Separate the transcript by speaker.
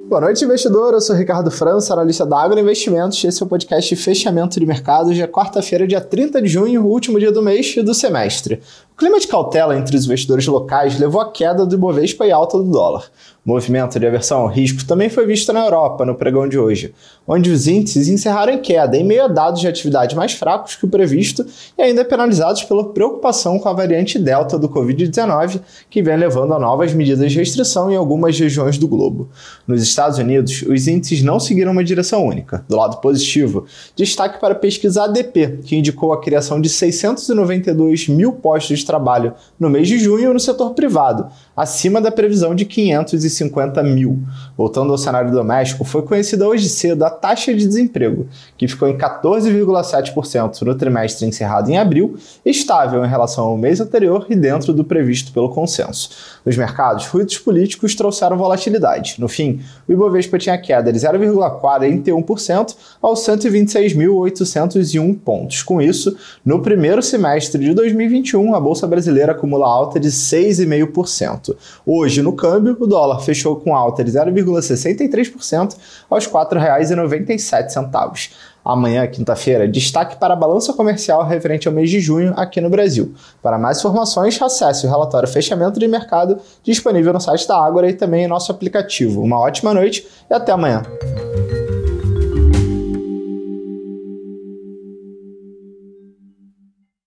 Speaker 1: Boa noite, investidor. Eu sou Ricardo França, analista da Agro Investimentos. Esse é o podcast de fechamento de mercado. Hoje é quarta-feira, dia 30 de junho, o último dia do mês e do semestre. O clima de cautela entre os investidores locais levou à queda do Ibovespa e alta do dólar. O movimento de aversão ao risco também foi visto na Europa no pregão de hoje, onde os índices encerraram em queda em meio a dados de atividade mais fracos que o previsto e ainda penalizados pela preocupação com a variante Delta do Covid-19, que vem levando a novas medidas de restrição em algumas regiões do globo. Nos Estados Unidos, os índices não seguiram uma direção única. Do lado positivo, destaque para a pesquisa ADP, que indicou a criação de 692 mil postos de trabalho no mês de junho no setor privado, acima da previsão de 550 mil. Voltando ao cenário doméstico, foi conhecida hoje cedo a taxa de desemprego, que ficou em 14,7% no trimestre encerrado em abril, estável em relação ao mês anterior e dentro do previsto pelo consenso. Nos mercados, ruídos políticos trouxeram volatilidade. No fim, o Ibovespa tinha queda de 0,41% aos 126.801 pontos. Com isso, no primeiro semestre de 2021, a Bolsa Brasileira acumula alta de 6,5%. Hoje, no câmbio, o dólar fechou com alta de 0,63% aos R$ 4,97. Amanhã, quinta-feira, destaque para a balança comercial referente ao mês de junho aqui no Brasil. Para mais informações, acesse o relatório Fechamento de Mercado disponível no site da Ágora e também em nosso aplicativo. Uma ótima noite e até amanhã.